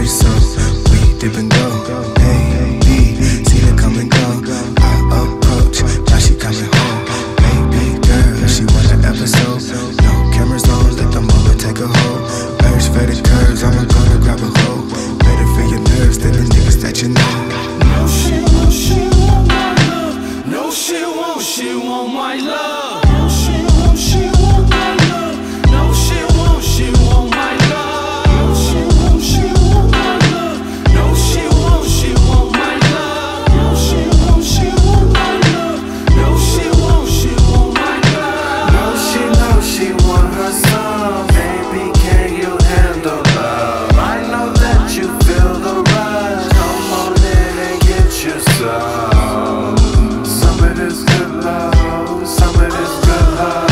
say so. We dip and go. A, B, seen it come and go. I approach, now she coming home. Baby girl, she want an episode. No cameras on, let the moment take a hold. Urge faded curves, I'ma gonna grab a hold. Better for your nerves than the niggas that you know. No, she won't my love. No, she won't my love. No, she won't my love. No, she won't my love. No, she won't my love. No, she won't my love. No, she won't my love. No, she won't my love. No, she want her some. Baby, can you handle love? I know that you feel the rush. Come on in and get you some. Some of this good love, some of this good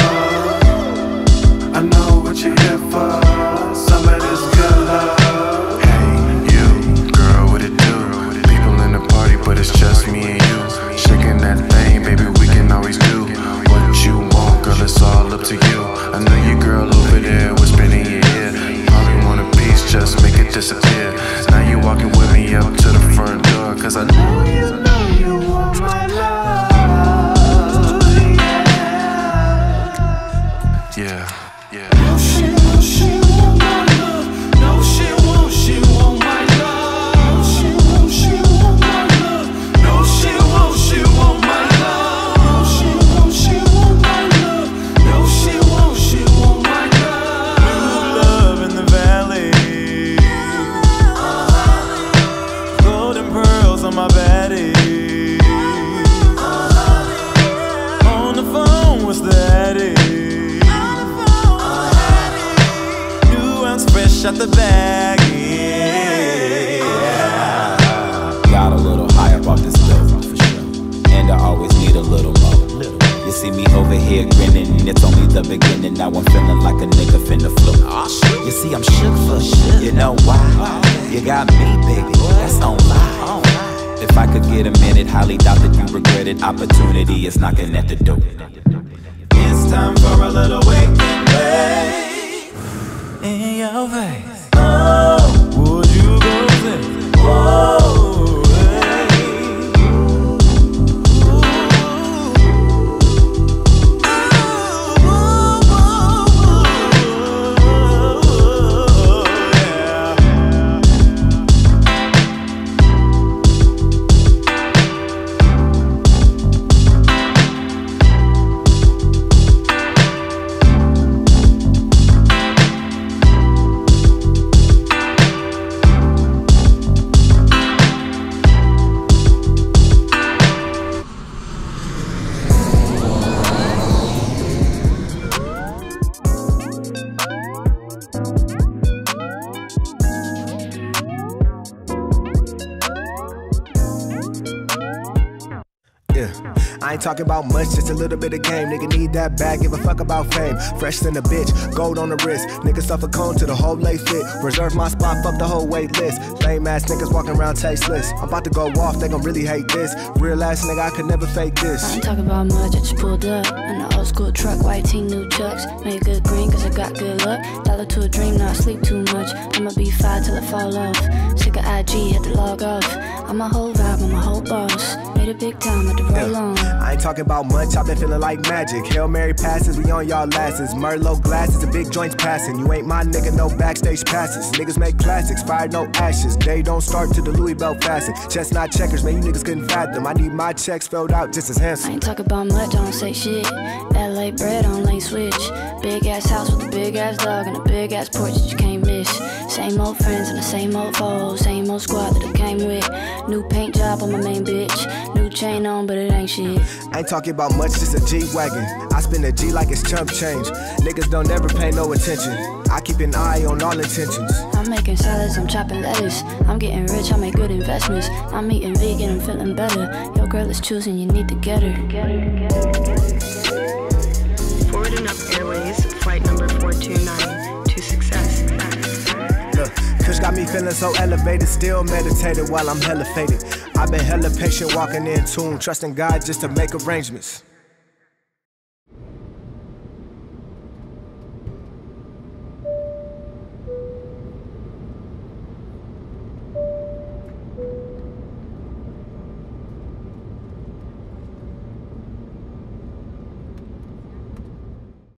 love. I know what you're here for. Some of this good love. Hey, you, girl, what it do? People in the party, but it's just me and you. Shaking that thing, baby, we can always do what you want, girl, it's all up to you. I know your girl over there whispering in your ear. Probably want a piece, just make it disappear. Now you walking with me up to the front door, cause I know you want my love. Yeah, yeah. No, she won't my love. No, she won't my love. No, she won't my love. No, she won't my love. No, she won't my love. No, she won't my love. New love in the valley. Golden pearls on my baddie. On the phone, what's that? New ounce fresh out the bag. Yeah. Got a little high up off this dope, for sure. And I always need a little more. You see me over here grinning, it's only the beginning. Now I'm feeling like a nigga finna flow. You see I'm shook for shit, you know why? You got me, baby, that's on live. If I could get a minute, highly doubt that you regret it. Opportunity is knocking at the door. It's time for a little wake and bake in your face. Oh, would you go say, whoa, hey. I ain't talking about much, just a little bit of game. Nigga need that bag, give a fuck about fame. Fresh than a bitch, gold on the wrist. Niggas stuff a cone to the whole lay fit. Reserve my spot, fuck the whole wait list. Lame ass niggas walking around tasteless. I'm about to go off, they gon' really hate this. Real ass nigga, I could never fake this. I ain't talking about much, I just pulled up in an old school truck, white tee, new chucks. Made good green cause I got good luck. Dollar to a dream, now I sleep too much. I'ma be fine till I fall off. Sick of IG, had to log off. I'm a whole vibe, I'm a whole boss. Made a big time, had to roll on. I ain't talking about much, I've been feeling like magic. Hail Mary passes, we on y'all lasses. Merlot glasses and big joints passing. You ain't my nigga, no backstage passes. Niggas make classics, fire no ashes. Day don't start to the Louis belt fasten. Chestnut checkers, man, you niggas couldn't fathom. I need my checks filled out just as handsome. I ain't talking about much, I don't say shit. LA bread on lane switch. Big ass house with a big ass dog and a big ass porch that you can't miss. Same old friends and the same old foes. Same old squad that I came with. New paint job on my main bitch. New chain on, but it ain't shit. I ain't talking about much, just a G-Wagon. I spend a G like it's chump change. Niggas don't ever pay no attention. I keep an eye on all intentions. I'm making salads, I'm chopping lettuce. I'm getting rich, I make good investments. I'm eating vegan, I'm feeling better. Your girl is choosing, you need to get her. Forward enough Airways, flight number 429 to success. Look, Kush got me feeling so elevated, still meditated while I'm hella faded. I've been hella patient, walking in tune, trusting God just to make arrangements.